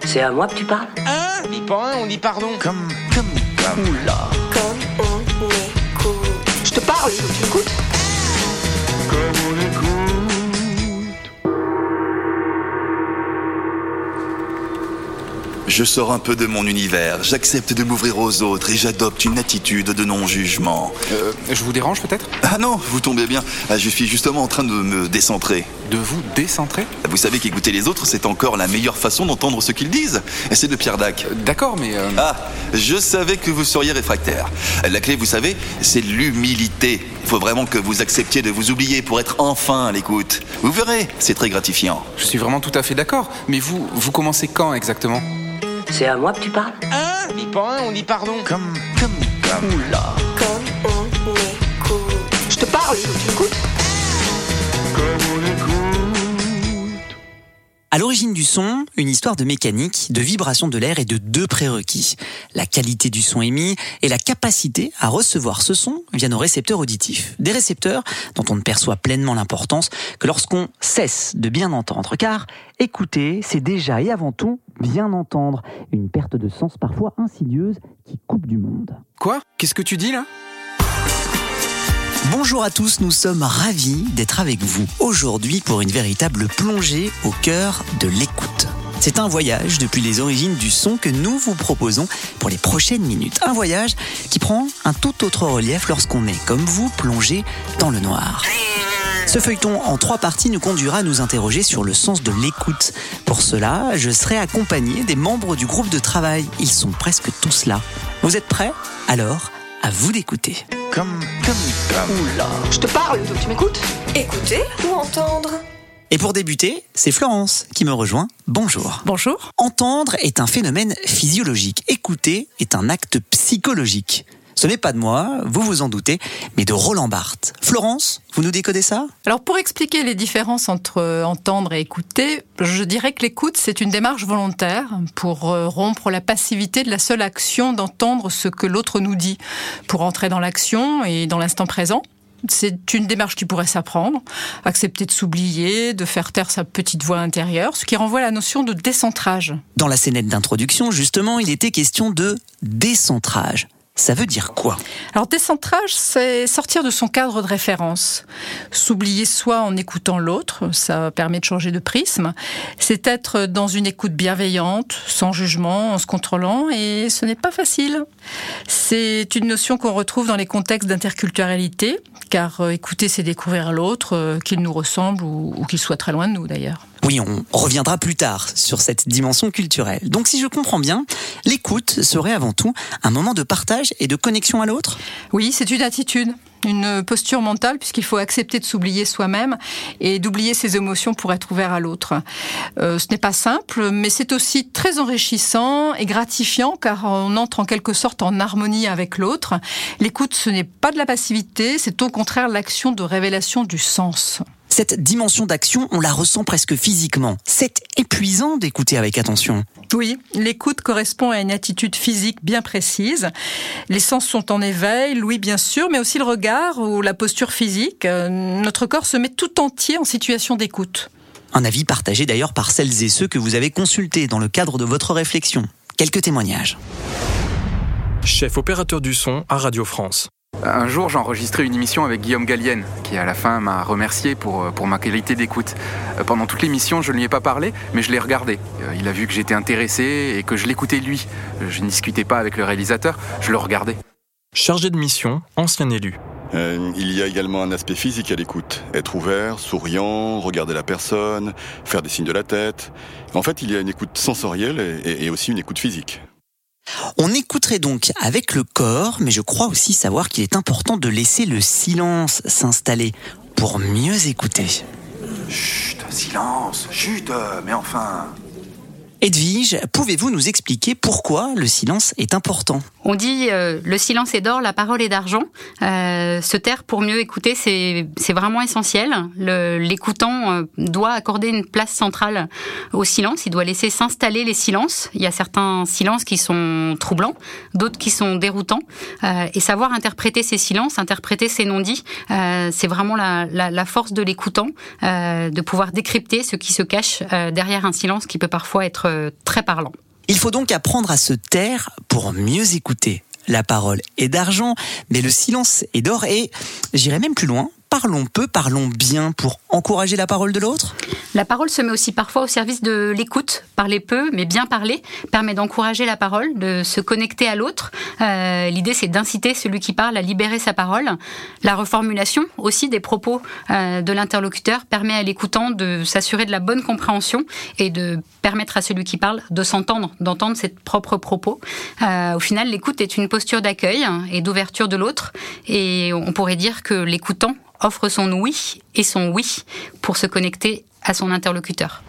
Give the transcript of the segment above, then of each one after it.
C'est à moi que tu parles? On dit pas on dit pardon. Comme. Oula. Comme on écoute. Je te parle, tu écoutes? Je sors un peu de mon univers, j'accepte de m'ouvrir aux autres et j'adopte une attitude de non-jugement. Je vous dérange peut-être? Ah non, vous tombez bien. Je suis justement en train de me décentrer. De vous décentrer? Vous savez qu'écouter les autres, c'est encore la meilleure façon d'entendre ce qu'ils disent. Et c'est de Pierre Dac. D'accord, mais... Ah, je savais que vous seriez réfractaire. La clé, vous savez, c'est l'humilité. Il faut vraiment que vous acceptiez de vous oublier pour être enfin à l'écoute. Vous verrez, c'est très gratifiant. Je suis vraiment tout à fait d'accord. Mais vous commencez quand exactement? C'est à moi que tu parles? On dit pas on dit pardon. Comme. Oula. Comme on écoute. Je te parle, tu écoutes? À l'origine du son, une histoire de mécanique, de vibration de l'air et de deux prérequis. La qualité du son émis et la capacité à recevoir ce son via nos récepteurs auditifs. Des récepteurs dont on ne perçoit pleinement l'importance que lorsqu'on cesse de bien entendre. Car écouter, c'est déjà et avant tout bien entendre. Une perte de sens parfois insidieuse qui coupe du monde. Quoi? Qu'est-ce que tu dis là? Bonjour à tous, nous sommes ravis d'être avec vous aujourd'hui pour une véritable plongée au cœur de l'écoute. C'est un voyage depuis les origines du son que nous vous proposons pour les prochaines minutes. Un voyage qui prend un tout autre relief lorsqu'on est, comme vous, plongé dans le noir. Ce feuilleton en 3 parties nous conduira à nous interroger sur le sens de l'écoute. Pour cela, je serai accompagné des membres du groupe de travail. Ils sont presque tous là. Vous êtes prêts? Alors, à vous d'écouter. Comme. Oula. Je te parle, tu m'écoutes? Écouter ou entendre? Et pour débuter, c'est Florence qui me rejoint. Bonjour. Bonjour. Entendre est un phénomène physiologique. Écouter est un acte psychologique. Ce n'est pas de moi, vous vous en doutez, mais de Roland Barthes. Florence, vous nous décodez ça? Alors pour expliquer les différences entre entendre et écouter, je dirais que l'écoute c'est une démarche volontaire pour rompre la passivité de la seule action d'entendre ce que l'autre nous dit, pour entrer dans l'action et dans l'instant présent. C'est une démarche qui pourrait s'apprendre, accepter de s'oublier, de faire taire sa petite voix intérieure, ce qui renvoie à la notion de décentrage. Dans la scénette d'introduction, justement, il était question de décentrage. Ça veut dire quoi? Alors décentrage, c'est sortir de son cadre de référence. S'oublier soi en écoutant l'autre, ça permet de changer de prisme. C'est être dans une écoute bienveillante, sans jugement, en se contrôlant, et ce n'est pas facile. C'est une notion qu'on retrouve dans les contextes d'interculturalité, car écouter, c'est découvrir l'autre, qu'il nous ressemble ou qu'il soit très loin de nous d'ailleurs. Oui, on reviendra plus tard sur cette dimension culturelle. Donc si je comprends bien, l'écoute serait avant tout un moment de partage et de connexion à l'autre? Oui, c'est une attitude, une posture mentale, puisqu'il faut accepter de s'oublier soi-même et d'oublier ses émotions pour être ouvert à l'autre. Ce n'est pas simple, mais c'est aussi très enrichissant et gratifiant, car on entre en quelque sorte en harmonie avec l'autre. L'écoute, ce n'est pas de la passivité, c'est au contraire l'action de révélation du sens. Cette dimension d'action, on la ressent presque physiquement. C'est épuisant d'écouter avec attention. Oui, l'écoute correspond à une attitude physique bien précise. Les sens sont en éveil, l'ouïe bien sûr, mais aussi le regard ou la posture physique. Notre corps se met tout entier en situation d'écoute. Un avis partagé d'ailleurs par celles et ceux que vous avez consultés dans le cadre de votre réflexion. Quelques témoignages. Chef opérateur du son à Radio France. Un jour, j'ai enregistré une émission avec Guillaume Gallienne, qui à la fin m'a remercié pour ma qualité d'écoute. Pendant toute l'émission, je ne lui ai pas parlé, mais je l'ai regardé. Il a vu que j'étais intéressé et que je l'écoutais lui. Je ne discutais pas avec le réalisateur, je le regardais. Chargé de mission, ancien élu. Il y a également un aspect physique à l'écoute. Être ouvert, souriant, regarder la personne, faire des signes de la tête. En fait, il y a une écoute sensorielle et aussi une écoute physique. On écouterait donc avec le corps, mais je crois aussi savoir qu'il est important de laisser le silence s'installer pour mieux écouter. Chut, silence, chut, mais enfin... Edwige, pouvez-vous nous expliquer pourquoi le silence est important ? On dit le silence est d'or, la parole est d'argent. Se taire pour mieux écouter, c'est vraiment essentiel. L'écoutant doit accorder une place centrale au silence. Il doit laisser s'installer les silences. Il y a certains silences qui sont troublants, d'autres qui sont déroutants. Et savoir interpréter ces silences, interpréter ces non-dits, c'est vraiment la force de l'écoutant, de pouvoir décrypter ce qui se cache derrière un silence qui peut parfois être être très parlant. Il faut donc apprendre à se taire pour mieux écouter. La parole est d'argent, mais le silence est d'or et j'irai même plus loin. Parlons peu, parlons bien pour encourager la parole de l'autre. La parole se met aussi parfois au service de l'écoute. Parler peu, mais bien parler, permet d'encourager la parole, de se connecter à l'autre. L'idée, c'est d'inciter celui qui parle à libérer sa parole. La reformulation aussi des propos de l'interlocuteur permet à l'écoutant de s'assurer de la bonne compréhension et de permettre à celui qui parle de s'entendre, d'entendre ses propres propos. Au final, l'écoute est une posture d'accueil et d'ouverture de l'autre. Et on pourrait dire que l'écoutant offre son oui et son oui pour se connecter à son interlocuteur.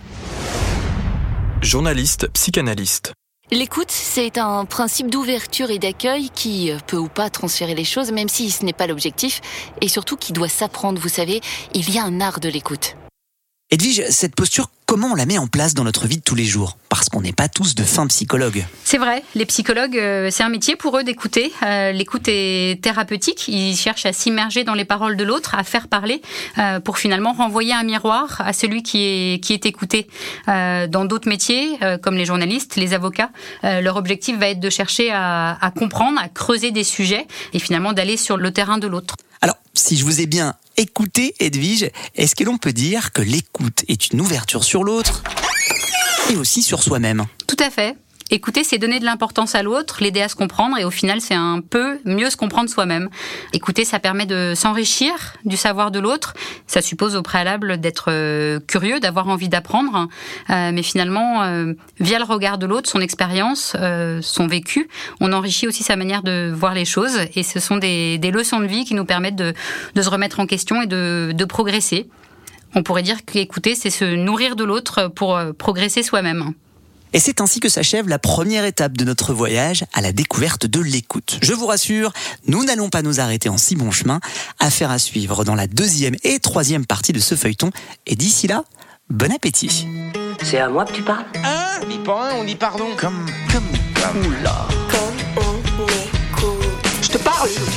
Journaliste, psychanalyste. L'écoute, c'est un principe d'ouverture et d'accueil qui peut ou pas transférer les choses, même si ce n'est pas l'objectif, et surtout qui doit s'apprendre, vous savez, il y a un art de l'écoute. Edwige, cette posture, comment on la met en place dans notre vie de tous les jours ? Parce qu'on n'est pas tous de fins psychologues. C'est vrai, les psychologues, c'est un métier pour eux d'écouter. L'écoute est thérapeutique, ils cherchent à s'immerger dans les paroles de l'autre, à faire parler, pour finalement renvoyer un miroir à celui qui est écouté. Dans d'autres métiers, comme les journalistes, les avocats, leur objectif va être de chercher à comprendre, à creuser des sujets, et finalement d'aller sur le terrain de l'autre. Alors, si je vous ai bien écouté, Edwige, est-ce que l'on peut dire que l'écoute est une ouverture sur l'autre et aussi sur soi-même ? Tout à fait. Écouter, c'est donner de l'importance à l'autre, l'aider à se comprendre et au final, c'est un peu mieux se comprendre soi-même. Écouter, ça permet de s'enrichir du savoir de l'autre. Ça suppose au préalable d'être curieux, d'avoir envie d'apprendre. Mais finalement, via le regard de l'autre, son expérience, son vécu, on enrichit aussi sa manière de voir les choses. Et ce sont des leçons de vie qui nous permettent de se remettre en question et de progresser. On pourrait dire qu'écouter, c'est se nourrir de l'autre pour progresser soi-même. Et c'est ainsi que s'achève la première étape de notre voyage à la découverte de l'écoute. Je vous rassure, nous n'allons pas nous arrêter en si bon chemin. Affaire à suivre dans la 2e et 3e partie de ce feuilleton. Et d'ici là, bon appétit. C'est à moi que tu parles ? On dit pas on dit pardon. Oula. Comme on écoute. Je te parle, tu m'écoutes ?